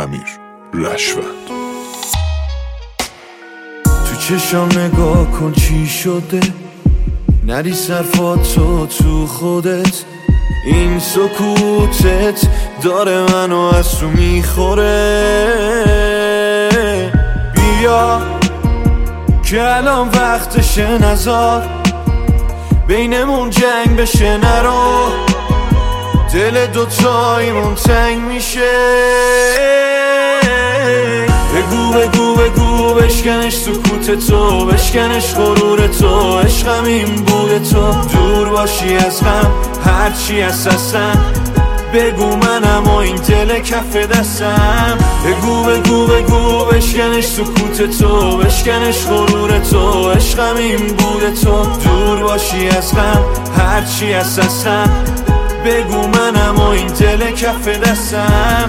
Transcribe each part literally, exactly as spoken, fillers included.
امیر رشوت. تو چشام نگاه کن چی شده، نری صرفاتو تو خودت، این سکوتت داره منو از تو میخوره. بیا که الان وقتشه، نزار بینمون جنگ بشه، نرو دل دوتاییمون تنگ میشه. بگو بگو بگو بشکنش سکوت تو، بشکنش غرور تو، عشقم این بود تو، دور باشی از غم هرچی هست هستم. بگو منم و این دل کف دستم. بگو بگو بگو بشکنش سکوت تو، بشکنش غرور تو، عشقم این بود تو، دور باشی از غم هرچی هست هستم. بگو منم و این دل کف دستم.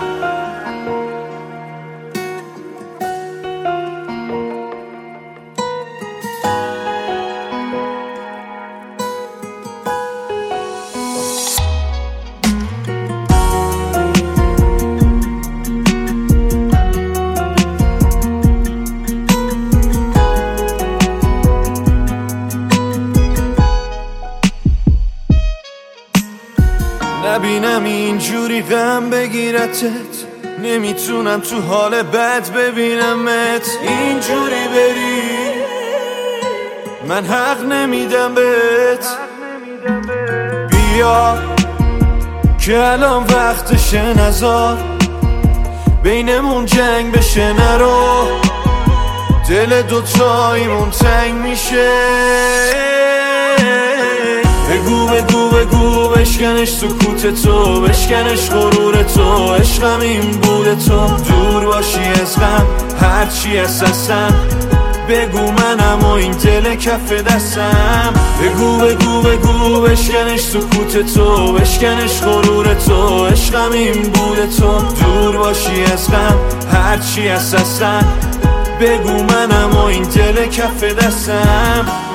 نبینم اینجوری غم بگیرتت، نمیتونم تو حال بد ببینمت. اینجوری بری من حق نمیدم بهت. بیا که الان وقتشه، نزار بینمون جنگ بشه، نرو دل دوتاییمون تنگ میشه. بگو بگو بگو بشکنش سکوت تو، بشکنش غرور تو، عشقم این بود تو، دور باشی از غم هرچی هست هستم. بگو منم و این دل کف دستم. بگو بگو بگو بشکنش سکوت تو، بشکنش غرور تو، عشقم این بود تو، دور باشی از غم هرچی هست هستم. بگو منم و این دل کف دستم.